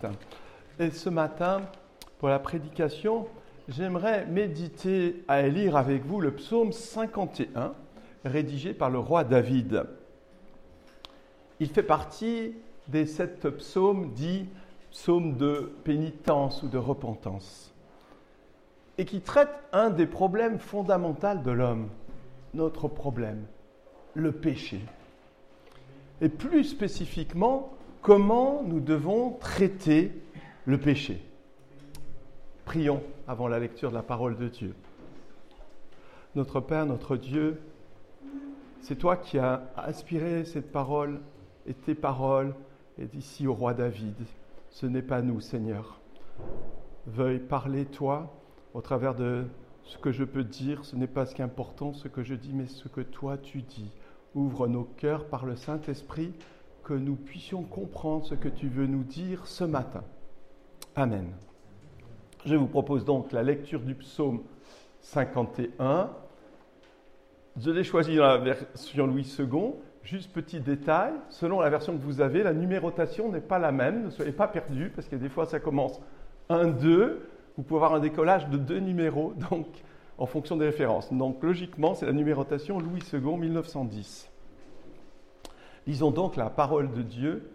matin. Et ce matin, pour la prédication, j'aimerais méditer et lire avec vous le psaume 51, rédigé par le roi David. Il fait partie des 7 psaumes dits psaumes de pénitence ou de repentance, et qui traite un des problèmes fondamentaux de l'homme, notre problème, le péché. Et plus spécifiquement, comment nous devons traiter le péché. Prions avant la lecture de la parole de Dieu. Notre Père, notre Dieu, c'est toi qui as inspiré cette parole et tes paroles et d'ici au roi David. Ce n'est pas nous, Seigneur. Veuille parler, toi, au travers de ce que je peux dire. Ce n'est pas ce qui est important, ce que je dis, mais ce que toi tu dis. Ouvre nos cœurs par le Saint-Esprit, que nous puissions comprendre ce que tu veux nous dire ce matin. Amen. Je vous propose donc la lecture du psaume 51. Je l'ai choisi dans la version Louis II. Juste petit détail, selon la version que vous avez, la numérotation n'est pas la même. Ne soyez pas perdus, parce que des fois ça commence 1, 2. Vous pouvez avoir un décollage de 2 numéros, donc en fonction des références. Donc logiquement, c'est la numérotation Louis II, 1910. Lisons donc la parole de Dieu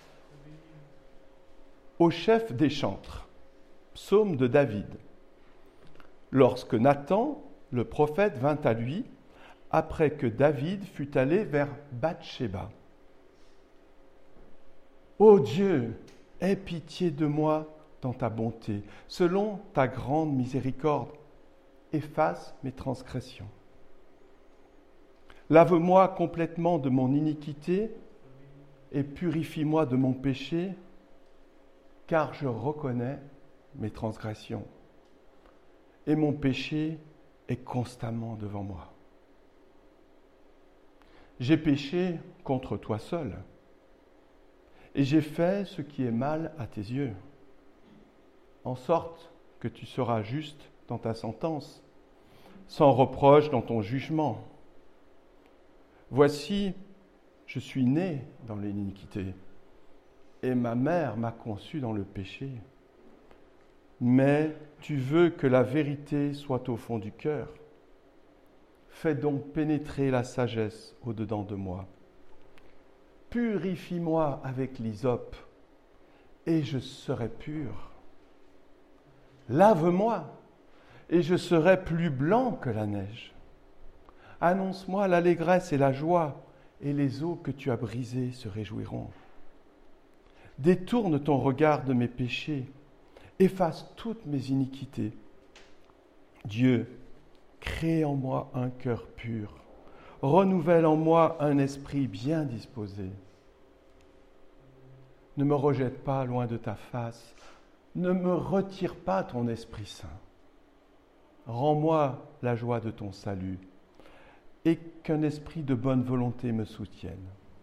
au chef des chantres, psaume de David. Lorsque Nathan, le prophète, vint à lui, après que David fut allé vers Bathsheba. Ô Dieu, aie pitié de moi dans ta bonté, selon ta grande miséricorde, efface mes transgressions. Lave-moi complètement de mon iniquité et purifie-moi de mon péché, car je reconnais mes transgressions et mon péché est constamment devant moi. J'ai péché contre toi seul et j'ai fait ce qui est mal à tes yeux, en sorte que tu seras juste dans ta sentence, sans reproche dans ton jugement. Voici, je suis né dans l'iniquité, et ma mère m'a conçu dans le péché. Mais tu veux que la vérité soit au fond du cœur. Fais donc pénétrer la sagesse au-dedans de moi. Purifie-moi avec l'hysope, et je serai pur. Lave-moi, et je serai plus blanc que la neige. Annonce-moi l'allégresse et la joie, et les eaux que tu as brisées se réjouiront. Détourne ton regard de mes péchés, efface toutes mes iniquités. Dieu, crée en moi un cœur pur, renouvelle en moi un esprit bien disposé. Ne me rejette pas loin de ta face, ne me retire pas ton Esprit Saint. Rends-moi la joie de ton salut, et qu'un esprit de bonne volonté me soutienne.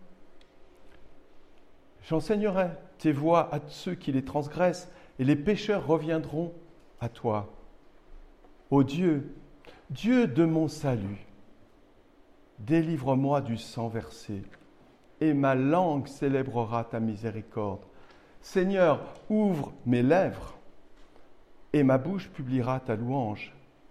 J'enseignerai tes voies à ceux qui les transgressent, et les pécheurs reviendront à toi. Ô Dieu, Dieu de mon salut, délivre-moi du sang versé, et ma langue célébrera ta miséricorde. Seigneur, ouvre mes lèvres, et ma bouche publiera ta louange.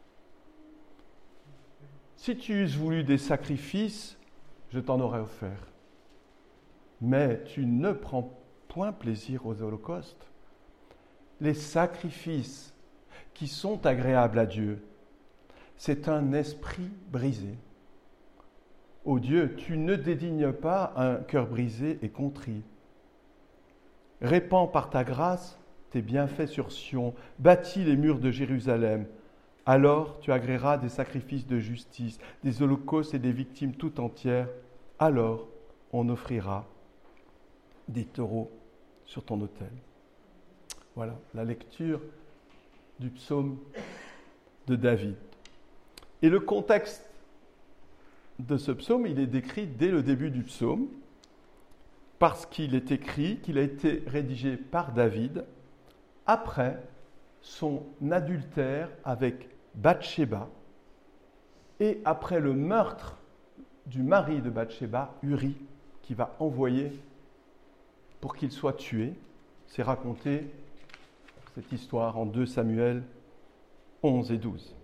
Si tu eusses voulu des sacrifices, je t'en aurais offert. Mais tu ne prends point plaisir aux holocaustes. Les sacrifices qui sont agréables à Dieu, c'est un esprit brisé. Ô Dieu, tu ne dédignes pas un cœur brisé et contrit. Répands par ta grâce tes bienfaits sur Sion, bâtis les murs de Jérusalem. Alors tu agréeras des sacrifices de justice, des holocaustes et des victimes tout entières. Alors on offrira des taureaux sur ton autel. Voilà la lecture du psaume de David. Et le contexte de ce psaume, il est décrit dès le début du psaume, parce qu'il est écrit qu'il a été rédigé par David après son adultère avec Bathsheba et après le meurtre du mari de Bathsheba, Uri, qui va envoyer pour qu'il soit tué. C'est raconté, cette histoire, en 2 Samuel 11 et 12.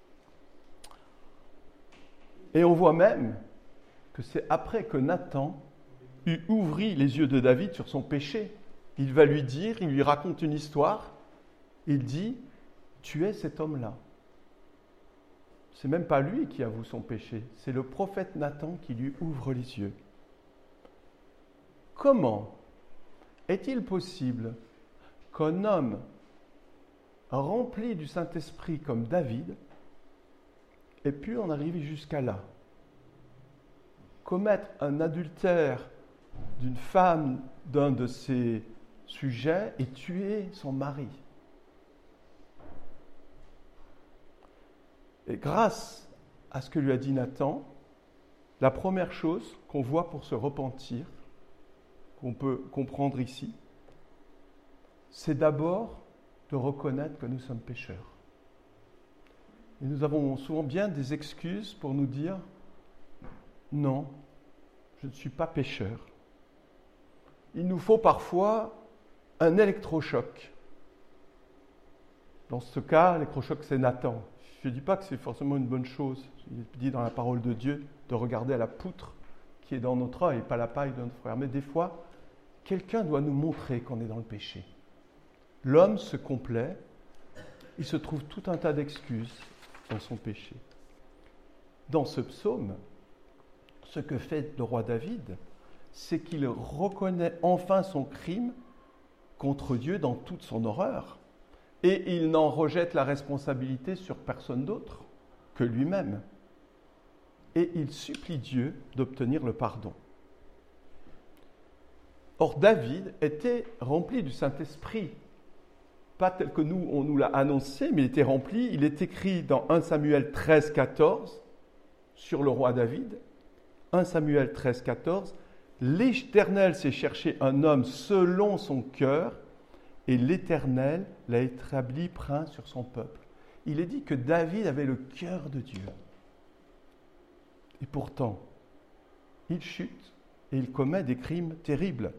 Et on voit même que c'est après que Nathan eut ouvert les yeux de David sur son péché. Il va lui dire, il lui raconte une histoire, il dit « Tu es cet homme-là ». C'est même pas lui qui avoue son péché, c'est le prophète Nathan qui lui ouvre les yeux. Comment est-il possible qu'un homme rempli du Saint-Esprit comme David ait pu en arriver jusqu'à là? Commettre un adultère d'une femme d'un de ses sujets et tuer son mari. Et grâce à ce que lui a dit Nathan, la première chose qu'on voit pour se repentir, qu'on peut comprendre ici, c'est d'abord de reconnaître que nous sommes pécheurs. Et nous avons souvent bien des excuses pour nous dire « Non, je ne suis pas pécheur ». Il nous faut parfois un électrochoc. Dans ce cas, l'électrochoc, c'est Nathan. Je ne dis pas que c'est forcément une bonne chose. Il est dit dans la parole de Dieu de regarder à la poutre qui est dans notre œil, pas la paille de notre frère. Mais des fois, quelqu'un doit nous montrer qu'on est dans le péché. L'homme se complaît, il se trouve tout un tas d'excuses dans son péché. Dans ce psaume, ce que fait le roi David, c'est qu'il reconnaît enfin son crime contre Dieu dans toute son horreur. Et il n'en rejette la responsabilité sur personne d'autre que lui-même. Et il supplie Dieu d'obtenir le pardon. Or, David était rempli du Saint-Esprit. Pas tel que nous, on nous l'a annoncé, mais il était rempli. Il est écrit dans 1 Samuel 13, 14, sur le roi David. 1 Samuel 13, 14. « L'Éternel s'est cherché un homme selon son cœur, et l'Éternel l'a établi prince sur son peuple. » Il est dit que David avait le cœur de Dieu. Et pourtant, il chute et il commet des crimes terribles.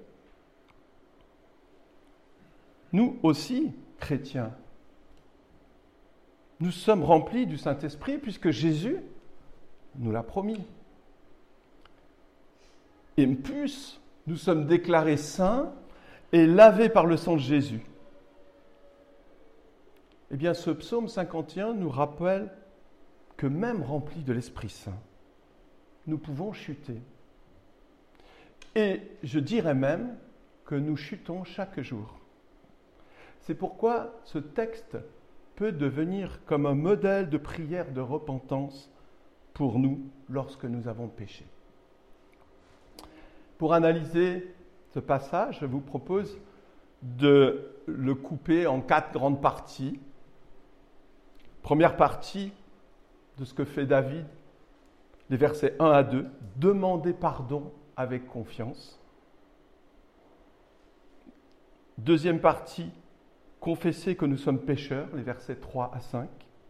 Nous aussi, chrétiens, nous sommes remplis du Saint-Esprit puisque Jésus nous l'a promis. Et plus, nous sommes déclarés saints et lavés par le sang de Jésus. Eh bien, ce psaume 51 nous rappelle que même remplis de l'Esprit Saint, nous pouvons chuter. Et je dirais même que nous chutons chaque jour. C'est pourquoi ce texte peut devenir comme un modèle de prière de repentance pour nous lorsque nous avons péché. Pour analyser ce passage, je vous propose de le couper en 4 grandes parties. Première partie de ce que fait David, les versets 1 à 2, demander pardon avec confiance. Deuxième partie, confesser que nous sommes pécheurs, les versets 3 à 5.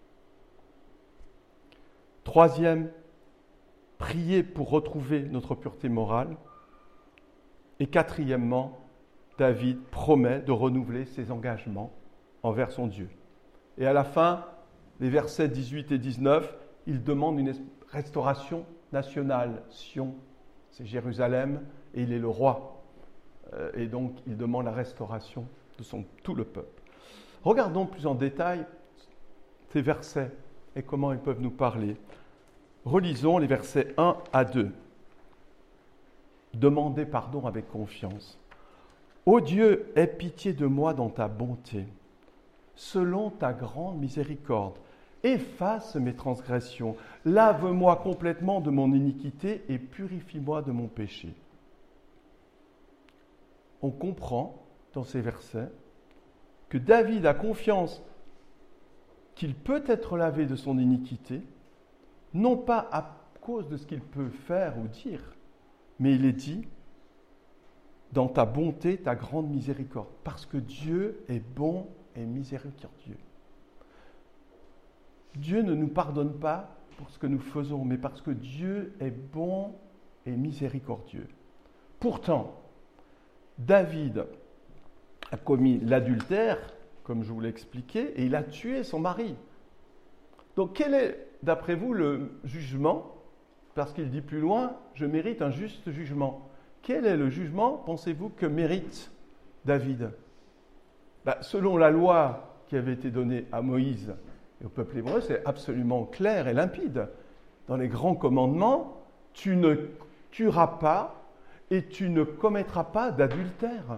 Troisième, prier pour retrouver notre pureté morale. Et quatrièmement, David promet de renouveler ses engagements envers son Dieu. Et à la fin, les versets 18 et 19, il demande une restauration nationale. Sion, c'est Jérusalem, et il est le roi. Et donc, il demande la restauration de tout le peuple. Regardons plus en détail ces versets et comment ils peuvent nous parler. Relisons les versets 1 à 2. Demandez pardon avec confiance. Ô Dieu, aie pitié de moi dans ta bonté. Selon ta grande miséricorde, efface mes transgressions. Lave-moi complètement de mon iniquité et purifie-moi de mon péché. On comprend dans ces versets que David a confiance qu'il peut être lavé de son iniquité, non pas à cause de ce qu'il peut faire ou dire, mais il est dit, dans ta bonté, ta grande miséricorde, parce que Dieu est bon et miséricordieux. Dieu ne nous pardonne pas pour ce que nous faisons, mais parce que Dieu est bon et miséricordieux. Pourtant, David a commis l'adultère, comme je vous l'ai expliqué, et il a tué son mari. Donc quel est, d'après vous, le jugement? Parce qu'il dit plus loin, je mérite un juste jugement. Quel est le jugement, pensez-vous, que mérite David? Selon la loi qui avait été donnée à Moïse et au peuple hébreu, c'est absolument clair et limpide. Dans les grands commandements, tu ne tueras pas et tu ne commettras pas d'adultère.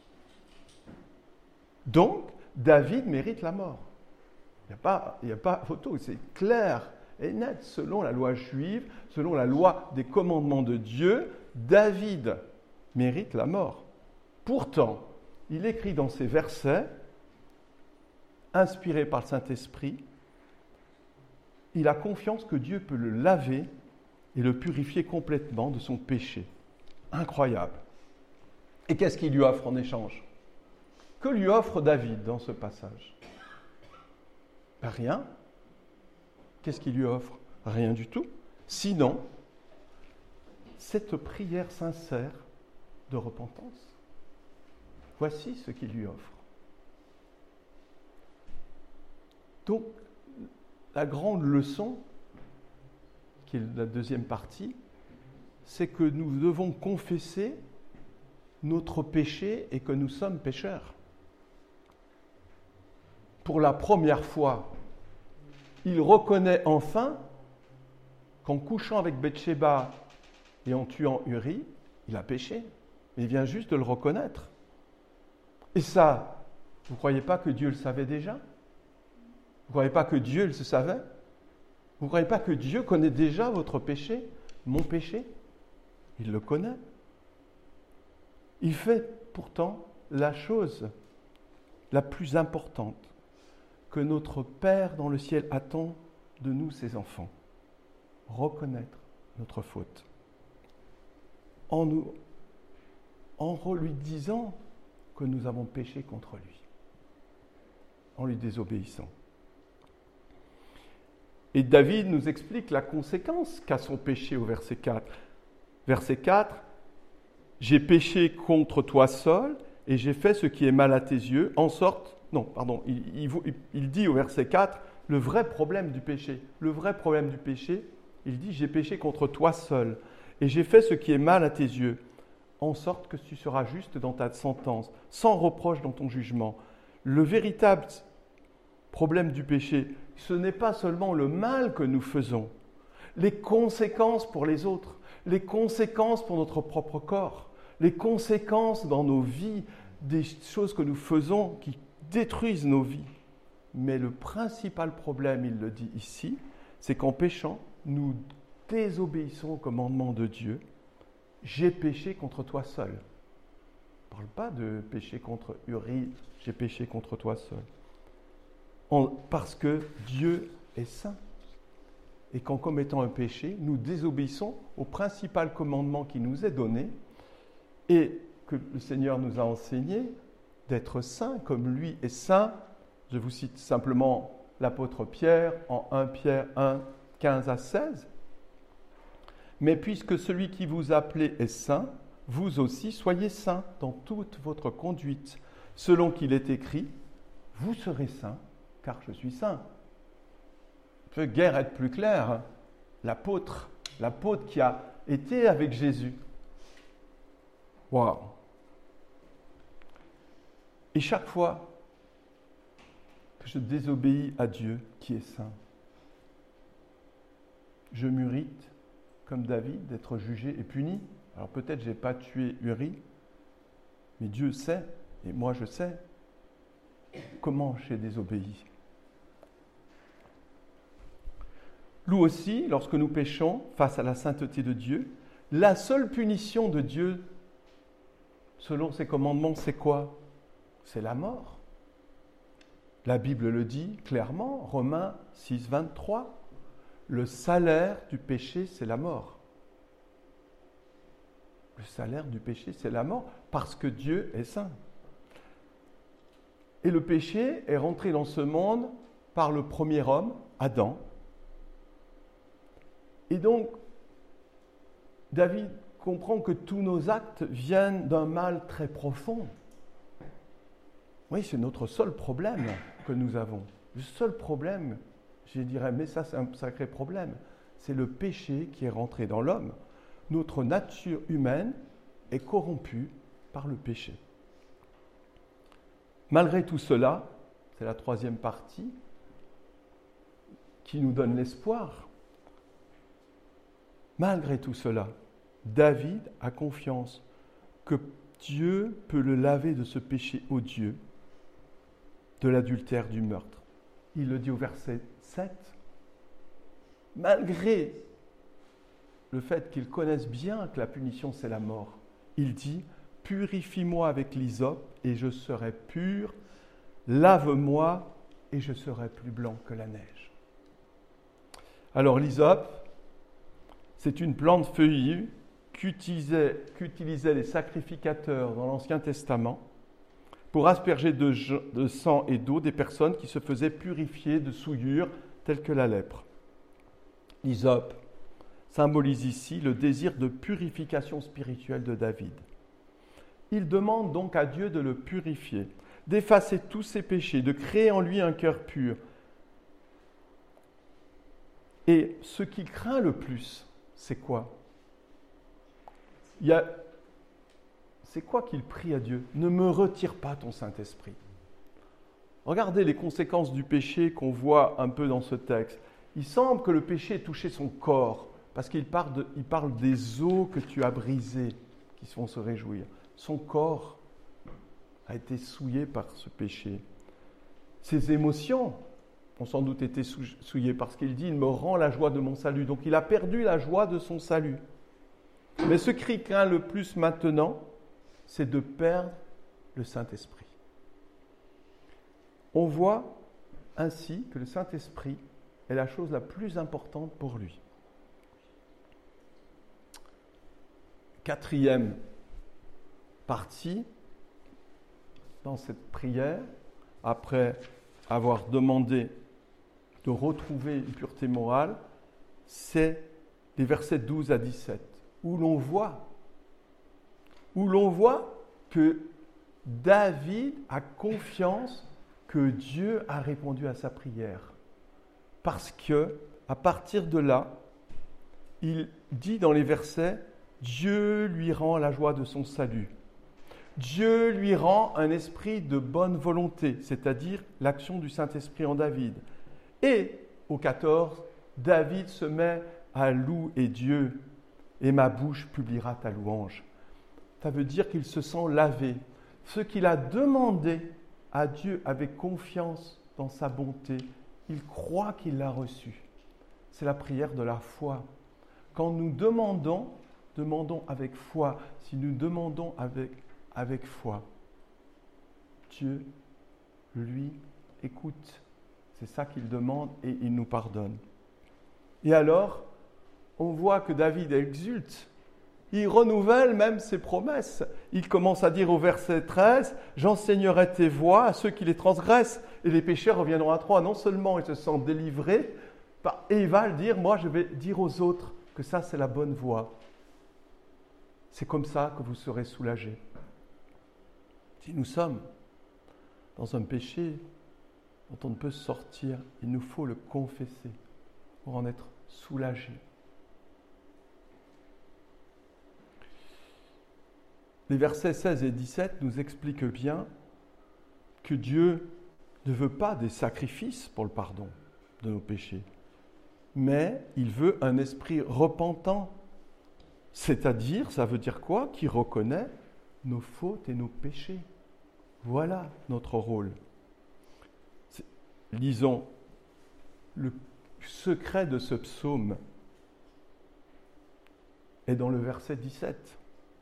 Donc, David mérite la mort. Il n'y a pas photo, c'est clair et net. Selon la loi juive, selon la loi des commandements de Dieu, David mérite la mort. Pourtant, il écrit dans ces versets, inspirés par le Saint-Esprit, il a confiance que Dieu peut le laver et le purifier complètement de son péché. Incroyable. Et qu'est-ce qu'il lui offre en échange? Que lui offre David dans ce passage? Rien. Qu'est-ce qu'il lui offre? Rien du tout. Sinon, cette prière sincère de repentance. Voici ce qu'il lui offre. Donc, la grande leçon, qui est la deuxième partie, c'est que nous devons confesser notre péché et que nous sommes pécheurs. Pour la première fois, il reconnaît enfin qu'en couchant avec Bathsheba et en tuant Uri, il a péché. Il vient juste de le reconnaître. Et ça, vous ne croyez pas que Dieu le savait déjà? Vous ne croyez pas que Dieu le savait? Vous ne croyez pas que Dieu connaît déjà votre péché, mon péché? Il le connaît. Il fait pourtant la chose la plus importante que notre Père dans le ciel attend de nous, ses enfants. Reconnaître notre faute. En lui disant que nous avons péché contre lui. En lui désobéissant. Et David nous explique la conséquence qu'a son péché au verset 4. Verset 4, « J'ai péché contre toi seul et j'ai fait ce qui est mal à tes yeux, en sorte... » Non, pardon, il dit au verset 4 le vrai problème du péché. Le vrai problème du péché, il dit « J'ai péché contre toi seul et j'ai fait ce qui est mal à tes yeux, en sorte que tu seras juste dans ta sentence, sans reproche dans ton jugement. » Le véritable problème du péché, ce n'est pas seulement le mal que nous faisons, les conséquences pour les autres, les conséquences pour notre propre corps, les conséquences dans nos vies, des choses que nous faisons qui détruisent nos vies. Mais le principal problème, il le dit ici, c'est qu'en péchant, nous désobéissons au commandement de Dieu. J'ai péché contre toi seul. On ne parle pas de péché contre Uri, j'ai péché contre toi seul. Parce que Dieu est saint. Et qu'en commettant un péché, nous désobéissons au principal commandement qui nous est donné et que le Seigneur nous a enseigné d'être saint comme lui est saint. Je vous cite simplement l'apôtre Pierre en 1 Pierre 1, 15 à 16. « Mais puisque celui qui vous a appelé est saint, vous aussi soyez saints dans toute votre conduite, selon qu'il est écrit, vous serez saints, car je suis saint. » Il ne peut guère être plus clair. Hein. L'apôtre qui a été avec Jésus. Waouh! Et chaque fois que je désobéis à Dieu qui est saint, je mérite, comme David, d'être jugé et puni. Alors peut-être je n'ai pas tué Uri, mais Dieu sait, et moi je sais, comment j'ai désobéi. Nous aussi, lorsque nous péchons face à la sainteté de Dieu, la seule punition de Dieu, selon ses commandements, c'est quoi? C'est la mort. La Bible le dit clairement, Romains 6, 23. Le salaire du péché, c'est la mort. Le salaire du péché, c'est la mort, parce que Dieu est saint. Et le péché est rentré dans ce monde par le premier homme, Adam. Et donc, David comprend que tous nos actes viennent d'un mal très profond. Oui, c'est notre seul problème que nous avons. Le seul problème, je dirais, mais ça c'est un sacré problème, c'est le péché qui est rentré dans l'homme. Notre nature humaine est corrompue par le péché. Malgré tout cela, c'est la troisième partie qui nous donne l'espoir. Malgré tout cela, David a confiance que Dieu peut le laver de ce péché odieux, de l'adultère, du meurtre. Il le dit au verset 7. Malgré le fait qu'il connaisse bien que la punition c'est la mort, il dit « Purifie-moi avec l'hysope et je serai pur, lave-moi et je serai plus blanc que la neige. » Alors l'hysope, c'est une plante feuillue qu'utilisaient les sacrificateurs dans l'Ancien Testament pour asperger de sang et d'eau des personnes qui se faisaient purifier de souillures telles que la lèpre. L'hysope symbolise ici le désir de purification spirituelle de David. Il demande donc à Dieu de le purifier, d'effacer tous ses péchés, de créer en lui un cœur pur. Et ce qu'il craint le plus, c'est quoi ? C'est quoi qu'il prie à Dieu ? Ne me retire pas ton Saint-Esprit. Regardez les conséquences du péché qu'on voit un peu dans ce texte. Il semble que le péché ait touché son corps, parce qu'il parle des os que tu as brisés, qui vont se réjouir. Son corps a été souillé par ce péché. Ses émotions ont sans doute été souillées, parce qu'il dit « Il me rend la joie de mon salut ». Donc il a perdu la joie de son salut. Mais ce qu'il craint le plus maintenant, c'est de perdre le Saint-Esprit. On voit ainsi que le Saint-Esprit est la chose la plus importante pour lui. Quatrième partie, dans cette prière, après avoir demandé de retrouver une pureté morale, c'est les versets 12 à 17, où l'on voit que David a confiance que Dieu a répondu à sa prière. Parce que, à partir de là, il dit dans les versets, Dieu lui rend la joie de son salut. Dieu lui rend un esprit de bonne volonté, c'est-à-dire l'action du Saint-Esprit en David. Et au 14, David se met à louer Dieu, et ma bouche publiera ta louange. Ça veut dire qu'il se sent lavé. Ce qu'il a demandé à Dieu avec confiance dans sa bonté, il croit qu'il l'a reçu. C'est la prière de la foi. Quand nous demandons avec foi. Si nous demandons avec foi, Dieu, lui, écoute. C'est ça qu'il demande et il nous pardonne. Et alors, on voit que David exulte. Il renouvelle même ses promesses. Il commence à dire au verset 13, « J'enseignerai tes voies à ceux qui les transgressent, et les péchés reviendront à toi. » Non seulement il se sent délivré, et il va le dire, « Moi, je vais dire aux autres que ça, c'est la bonne voie. C'est comme ça que vous serez soulagés. » Si nous sommes dans un péché dont on ne peut sortir, il nous faut le confesser pour en être soulagés. Les versets 16 et 17 nous expliquent bien que Dieu ne veut pas des sacrifices pour le pardon de nos péchés, mais il veut un esprit repentant. C'est-à-dire, ça veut dire quoi ? Qui reconnaît nos fautes et nos péchés. Voilà notre rôle. Lisons le secret de ce psaume est dans le verset 17.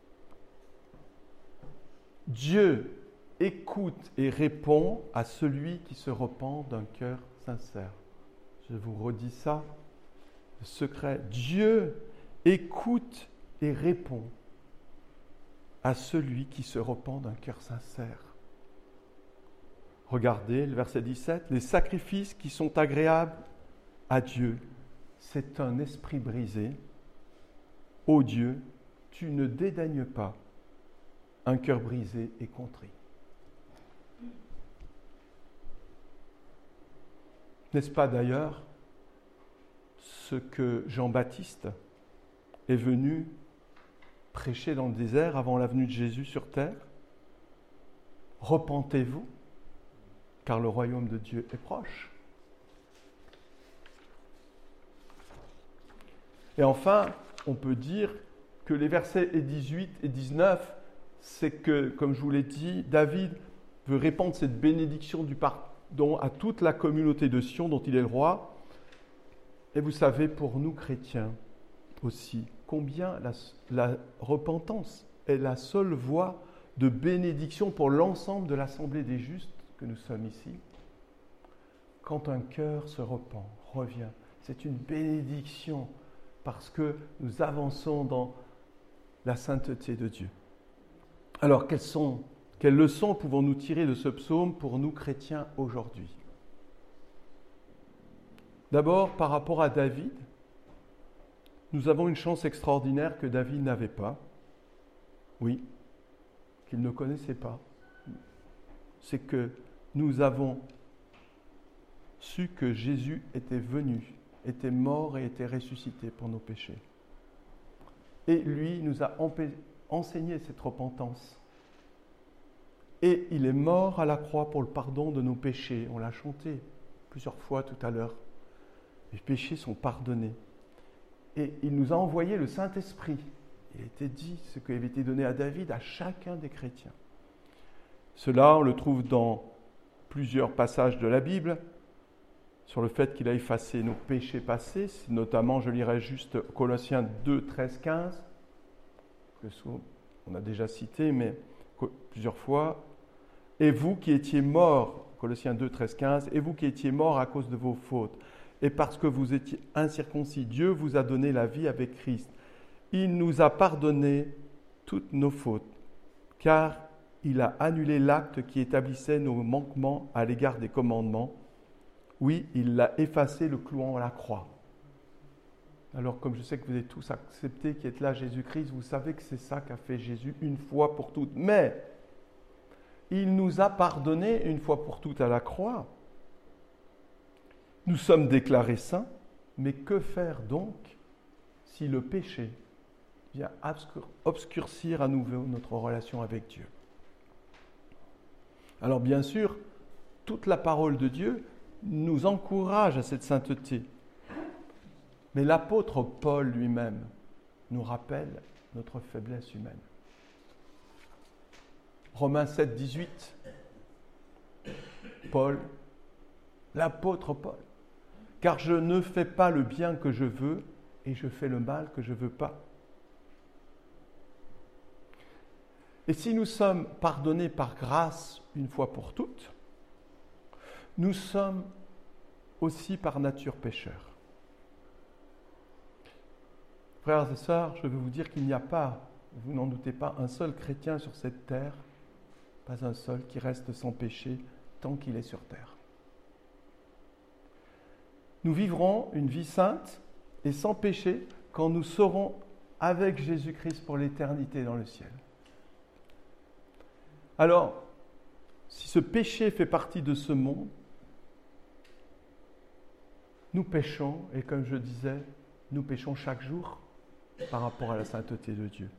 Dieu écoute et répond à celui qui se repent d'un cœur sincère. Je vous redis ça, le secret. Dieu écoute et répond à celui qui se repent d'un cœur sincère. Regardez le verset 17. Les sacrifices qui sont agréables à Dieu, c'est un esprit brisé. Ô Dieu, tu ne dédaignes pas un cœur brisé et contrit. N'est-ce pas d'ailleurs ce que Jean-Baptiste est venu prêcher dans le désert avant la venue de Jésus sur terre? Repentez-vous, car le royaume de Dieu est proche. Et enfin, on peut dire que les versets 18 et 19, c'est que, comme je vous l'ai dit, David veut répandre cette bénédiction du pardon à toute la communauté de Sion dont il est le roi. Et vous savez, pour nous chrétiens aussi, combien la repentance est la seule voie de bénédiction pour l'ensemble de l'assemblée des justes que nous sommes ici. Quand un cœur se repent, revient, c'est une bénédiction parce que nous avançons dans la sainteté de Dieu. Alors, quelles leçons pouvons-nous tirer de ce psaume pour nous chrétiens aujourd'hui? D'abord, par rapport à David, nous avons une chance extraordinaire que David n'avait pas. Oui, qu'il ne connaissait pas. C'est que nous avons su que Jésus était venu, était mort et était ressuscité pour nos péchés. Et lui nous a enseigné cette repentance. Et il est mort à la croix pour le pardon de nos péchés. On l'a chanté plusieurs fois tout à l'heure. Les péchés sont pardonnés. Et il nous a envoyé le Saint-Esprit. Il a été dit ce qui avait été donné à David, à chacun des chrétiens. Cela, on le trouve dans plusieurs passages de la Bible, sur le fait qu'il a effacé nos péchés passés. Notamment, je lirai juste Colossiens 2, 13, 15, que on a déjà cité, mais plusieurs fois. Et vous qui étiez morts, Colossiens 2, 13, 15, et vous qui étiez morts à cause de vos fautes, et parce que vous étiez incirconcis, Dieu vous a donné la vie avec Christ. Il nous a pardonné toutes nos fautes, car il a annulé l'acte qui établissait nos manquements à l'égard des commandements. Oui, il l'a effacé, le clouant à la croix. Alors, comme je sais que vous avez tous accepté qui est là Jésus-Christ, vous savez que c'est ça qu'a fait Jésus une fois pour toutes. Mais il nous a pardonné une fois pour toutes à la croix. Nous sommes déclarés saints, mais que faire donc si le péché vient obscurcir à nouveau notre relation avec Dieu? Alors bien sûr, toute la parole de Dieu nous encourage à cette sainteté. Mais l'apôtre Paul lui-même nous rappelle notre faiblesse humaine. Romains 7, 18, Paul, l'apôtre Paul. Car je ne fais pas le bien que je veux et je fais le mal que je ne veux pas. Et si nous sommes pardonnés par grâce une fois pour toutes, nous sommes aussi par nature pécheurs. Frères et sœurs, je veux vous dire qu'il n'y a pas, vous n'en doutez pas, un seul chrétien sur cette terre, pas un seul qui reste sans péché tant qu'il est sur terre. Nous vivrons une vie sainte et sans péché quand nous serons avec Jésus-Christ pour l'éternité dans le ciel. Alors, si ce péché fait partie de ce monde, nous péchons, et comme je disais, nous péchons chaque jour par rapport à la sainteté de Dieu.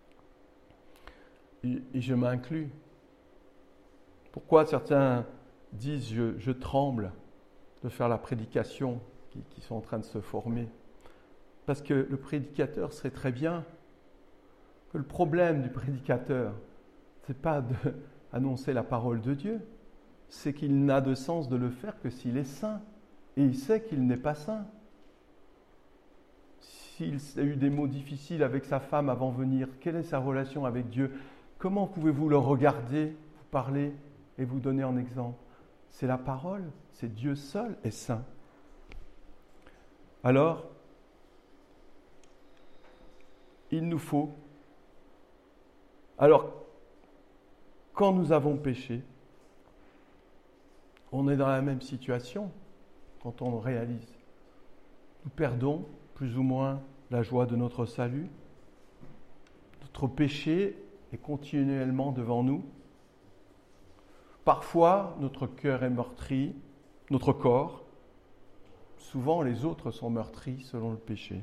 Et je m'inclus. Pourquoi certains disent je tremble de faire la prédication qui sont en train de se former? Parce que le prédicateur sait très bien que le problème du prédicateur, ce n'est pas d'annoncer la parole de Dieu, c'est qu'il n'a de sens de le faire que s'il est saint. Et il sait qu'il n'est pas saint. S'il a eu des mots difficiles avec sa femme avant de venir, quelle est sa relation avec Dieu? Comment pouvez-vous le regarder, vous parler et vous donner en exemple? C'est la parole, c'est Dieu seul est saint. Alors, il nous faut, quand nous avons péché, on est dans la même situation quand on réalise. Nous perdons plus ou moins la joie de notre salut. Notre péché est continuellement devant nous. Parfois, notre cœur est meurtri, notre corps, souvent les autres sont meurtris selon le péché.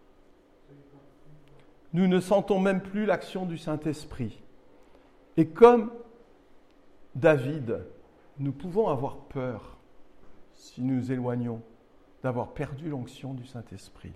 Nous ne sentons même plus l'action du Saint-Esprit. Et comme David, nous pouvons avoir peur, si nous nous éloignons, d'avoir perdu l'onction du Saint-Esprit.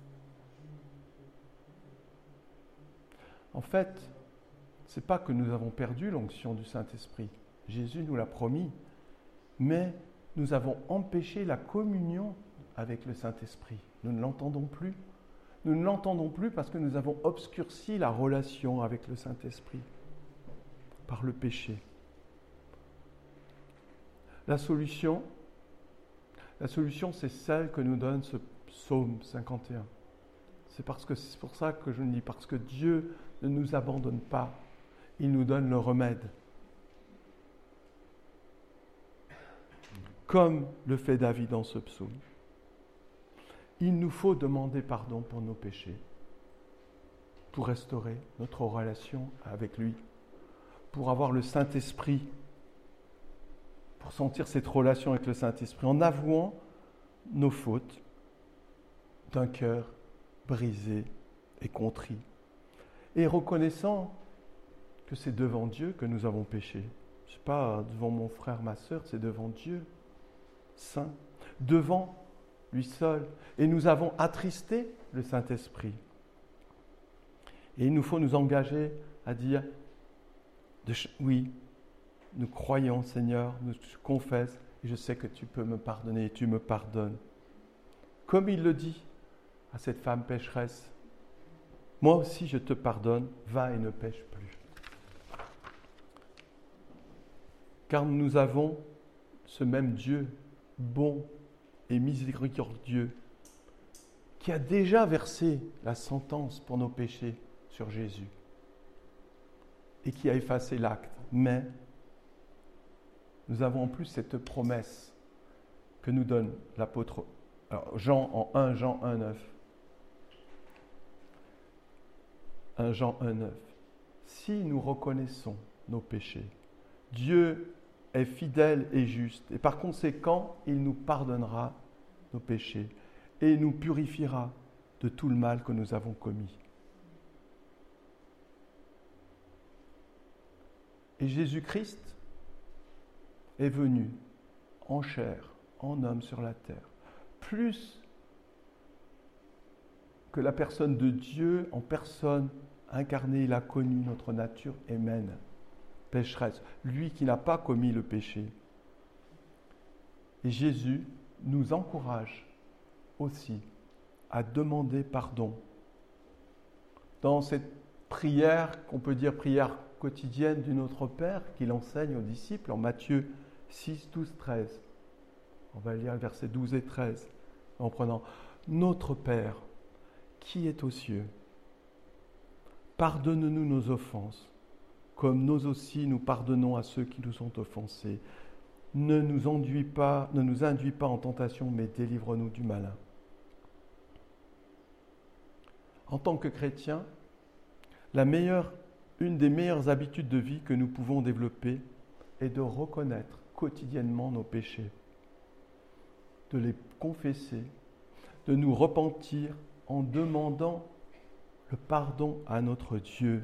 En fait, ce n'est pas que nous avons perdu l'onction du Saint-Esprit. Jésus nous l'a promis. Mais nous avons empêché la communion avec le Saint-Esprit. Nous ne l'entendons plus. Nous ne l'entendons plus parce que nous avons obscurci la relation avec le Saint-Esprit par le péché. La solution, c'est celle que nous donne ce psaume 51. C'est pour ça que je le dis, parce que Dieu ne nous abandonne pas. Il nous donne le remède. Comme le fait David dans ce psaume. Il nous faut demander pardon pour nos péchés, pour restaurer notre relation avec lui, pour avoir le Saint-Esprit, pour sentir cette relation avec le Saint-Esprit, en avouant nos fautes d'un cœur brisé et contrit, et reconnaissant que c'est devant Dieu que nous avons péché. Ce n'est pas devant mon frère, ma sœur, c'est devant Dieu, saint, devant lui seul. Et nous avons attristé le Saint-Esprit. Et il nous faut nous engager à dire, oui, nous croyons, Seigneur, nous confessons, et je sais que tu peux me pardonner, et tu me pardonnes. Comme il le dit à cette femme pécheresse, moi aussi je te pardonne, va et ne pêche plus. Car nous avons ce même Dieu, bon et miséricordieux, qui a déjà versé la sentence pour nos péchés sur Jésus et qui a effacé l'acte. Mais nous avons en plus cette promesse que nous donne l'apôtre Jean en 1 Jean 1,9. 1 Jean 1,9. Si nous reconnaissons nos péchés, Dieu est fidèle et juste, et par conséquent, il nous pardonnera nos péchés et nous purifiera de tout le mal que nous avons commis. Et Jésus-Christ est venu en chair, en homme sur la terre, plus que la personne de Dieu en personne incarnée, il a connu notre nature humaine, pécheresse, lui qui n'a pas commis le péché. Et Jésus nous encourage aussi à demander pardon. Dans cette prière, qu'on peut dire prière quotidienne du Notre Père, qu'il enseigne aux disciples en Matthieu 6, 12, 13. On va lire le verset 12 et 13 en prenant « Notre Père, qui est aux cieux, pardonne-nous nos offenses, comme nous aussi nous pardonnons à ceux qui nous ont offensés. Ne nous induis pas en tentation, mais délivre-nous du malin. » En tant que chrétiens, une des meilleures habitudes de vie que nous pouvons développer est de reconnaître quotidiennement nos péchés, de les confesser, de nous repentir en demandant le pardon à notre Dieu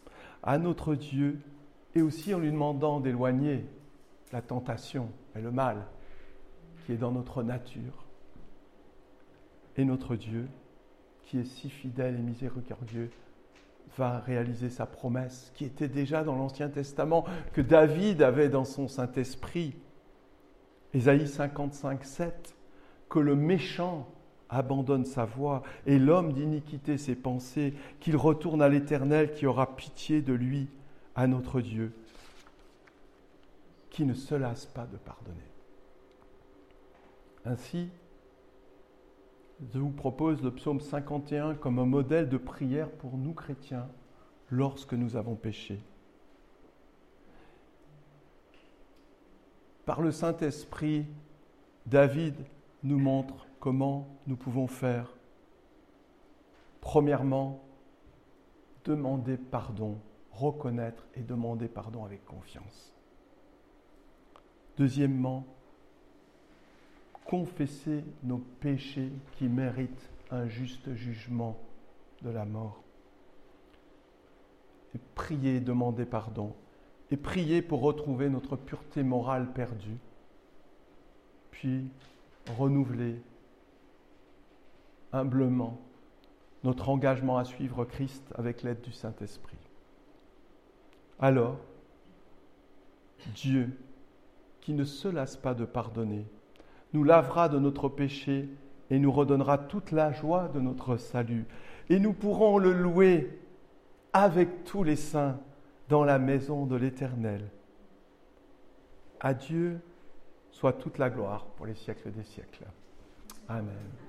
et aussi en lui demandant d'éloigner la tentation et le mal qui est dans notre nature. Et notre Dieu, qui est si fidèle et miséricordieux, va réaliser sa promesse qui était déjà dans l'Ancien Testament, que David avait dans son Saint-Esprit. Ésaïe 55, 7, que le méchant abandonne sa voie et l'homme d'iniquité ses pensées, qu'il retourne à l'Éternel qui aura pitié de lui, à notre Dieu, qui ne se lasse pas de pardonner. Ainsi, je vous propose le psaume 51 comme un modèle de prière pour nous chrétiens lorsque nous avons péché. Par le Saint-Esprit, David nous montre comment nous pouvons faire. Premièrement, demander pardon, reconnaître et demander pardon avec confiance. Deuxièmement, confesser nos péchés qui méritent un juste jugement de la mort. Et prier, demander pardon. Et prier pour retrouver notre pureté morale perdue. Puis renouveler humblement notre engagement à suivre Christ avec l'aide du Saint-Esprit. Alors, Dieu, qui ne se lasse pas de pardonner, nous lavera de notre péché et nous redonnera toute la joie de notre salut. Et nous pourrons le louer avec tous les saints dans la maison de l'Éternel. À Dieu soit toute la gloire pour les siècles des siècles. Amen.